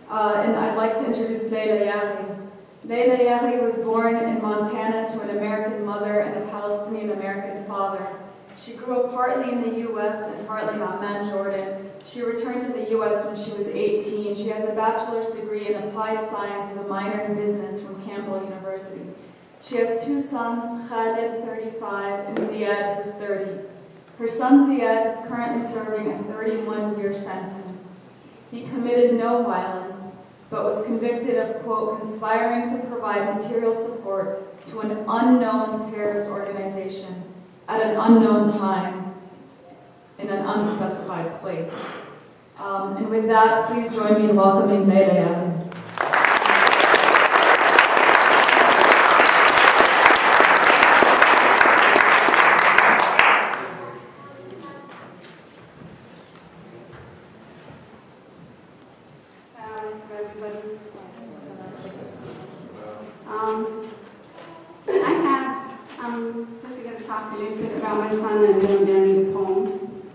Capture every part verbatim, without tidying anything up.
uh, and I'd like to introduce Leila Yaghi. Leila Yaghi was born in Montana to an American mother and a Palestinian-American father. She grew up partly in the U S and partly in Amman, Jordan. She returned to the U S when she was eighteen. She has a bachelor's degree in applied science and a minor in business from Campbell University. She has two sons, Khalid, thirty-five, and Ziad, who's thirty. Her son Ziad is currently serving a thirty-one year sentence. He committed no violence, but was convicted of, quote, conspiring to provide material support to an unknown terrorist organization at an unknown time in an unspecified place. Um, and with that, please join me in welcoming Leila Yaghi. Um, I have, I'm just going to talk a little bit about my son and then I'm going to read a poem.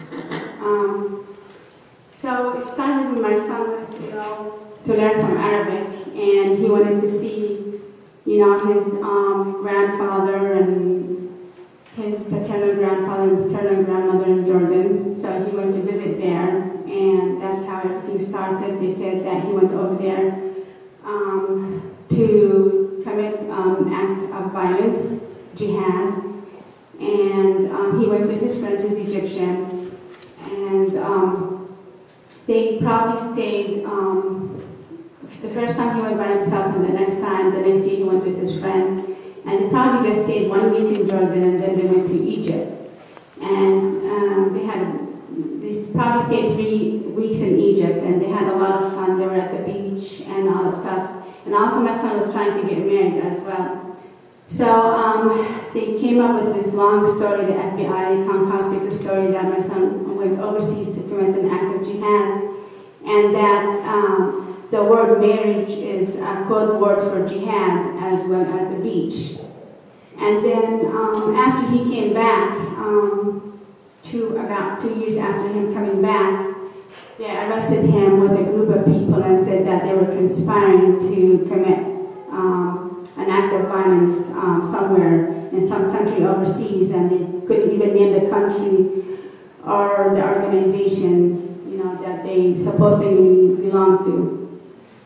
Um, so it started with my son wanted to go to learn some Arabic, and he wanted to see, you know, his um, grandfather and his paternal grandfather and paternal grandmother in Jordan. So he went to visit there, and that's how everything started. They said that he went over there um, to commit um, act of violence, jihad, and um, he went with his friend who's Egyptian, and um, they probably stayed, um, the first time he went by himself, and the next time, the next year he went with his friend, and they probably just stayed one week in Jordan, and then they went to Egypt, and um, they had, they probably stayed three weeks in Egypt, and they had a lot of fun. They were at the beach and all that stuff. And also my son was trying to get married as well. So um, they came up with this long story, the F B I concocted the story that my son went overseas to commit an act of jihad, and that um, the word marriage is a code word for jihad as well as the beach. And then um, after he came back, um, two, about two years after him coming back, they arrested him with a group of people and said that they were conspiring to commit um, an act of violence um, somewhere in some country overseas, and they couldn't even name the country or the organization, you know, that they supposedly belonged to.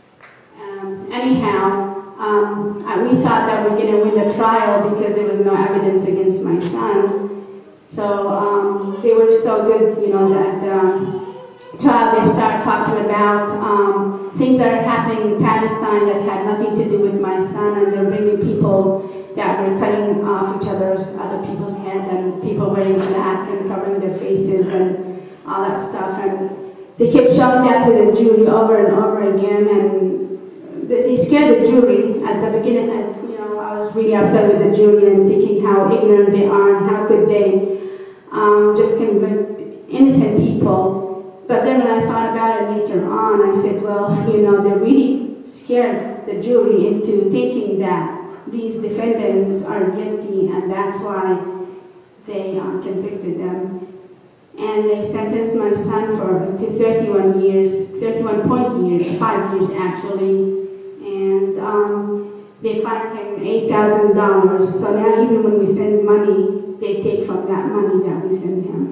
Um, anyhow, um, we thought that we were going to win the trial because there was no evidence against my son. So um, they were so good, you know, that. Um, trial, they start talking about um, things that are happening in Palestine that had nothing to do with my son, and they're bringing people that were cutting off each other's, other people's head, and people wearing black and covering their faces and all that stuff. And they kept showing that to the jury over and over again, and they scared the jury at the beginning. And, you know, I was really upset with the jury and thinking how ignorant they are and how could they um, just convict innocent people. But then when I thought about it later on, I said, well, you know, they really scared the jury into thinking that these defendants are guilty, and that's why they uh, convicted them. And they sentenced my son for to thirty-one years, thirty-one point years, five years actually. And um, they fined him eight thousand dollars. So now even when we send money, they take from that money that we send him.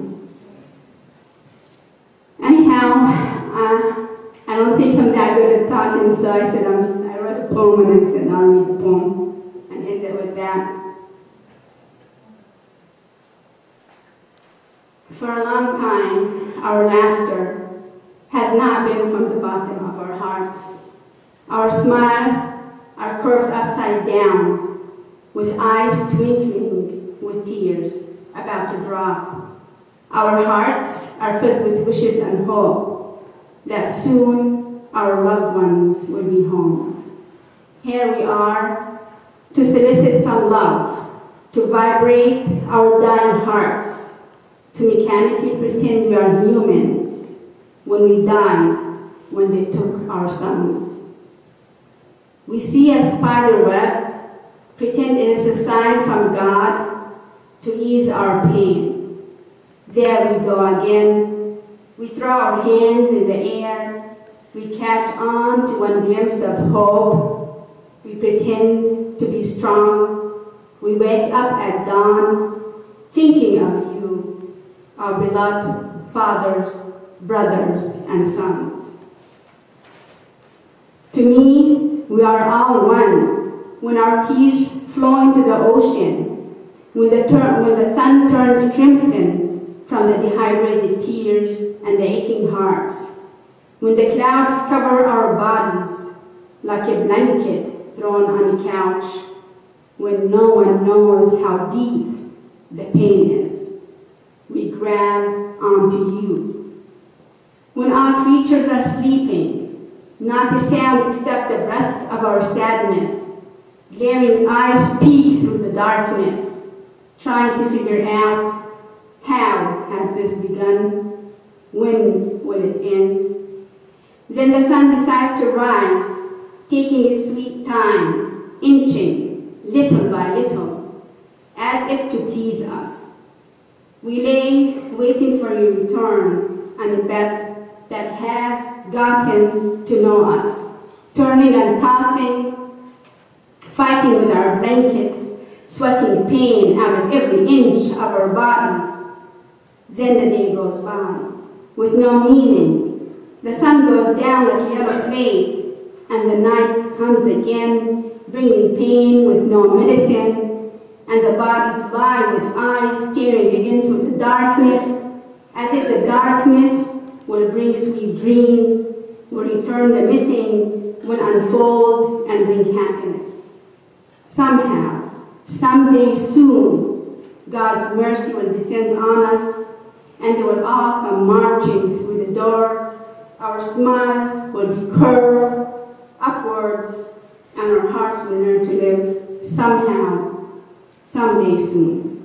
Anyhow, uh, I don't think I'm that good at talking, so I said, um, I wrote a poem and I said, I'll read the poem and end it with that. For a long time, our laughter has not been from the bottom of our hearts. Our smiles are curved upside down, with eyes twinkling with tears about to drop. Our hearts are filled with wishes and hope that soon our loved ones will be home. Here we are to solicit some love, to vibrate our dying hearts, to mechanically pretend we are humans when we died, when they took our sons. We see a spider web, pretend it is a sign from God to ease our pain. There we go again. We throw our hands in the air, We catch on to one glimpse of hope. We pretend to be strong. We wake up at dawn, thinking of you, our beloved fathers, brothers, and sons. To me, we are all one. When our tears flow into the ocean, when the, when the sun turns crimson from the dehydrated tears and the aching hearts, when the clouds cover our bodies like a blanket thrown on a couch, when no one knows how deep the pain is, we grab onto you. When our creatures are sleeping, not a sound except the breath of our sadness, glaring eyes peek through the darkness, trying to figure out how has this begun, when will it end? Then the sun decides to rise, taking its sweet time, inching little by little, as if to tease us. We lay waiting for your return on a bed that has gotten to know us, turning and tossing, fighting with our blankets, sweating pain out of every inch of our bodies. Then the day goes by with no meaning. The sun goes down like a yellow plate, and the night comes again, bringing pain with no medicine, and the bodies lie with eyes staring again through the darkness, as if the darkness will bring sweet dreams, will return the missing, will unfold and bring happiness. Somehow, someday soon, God's mercy will descend on us, and they will all come marching through the door. Our smiles will be curved upwards, and our hearts will learn to live somehow, someday soon.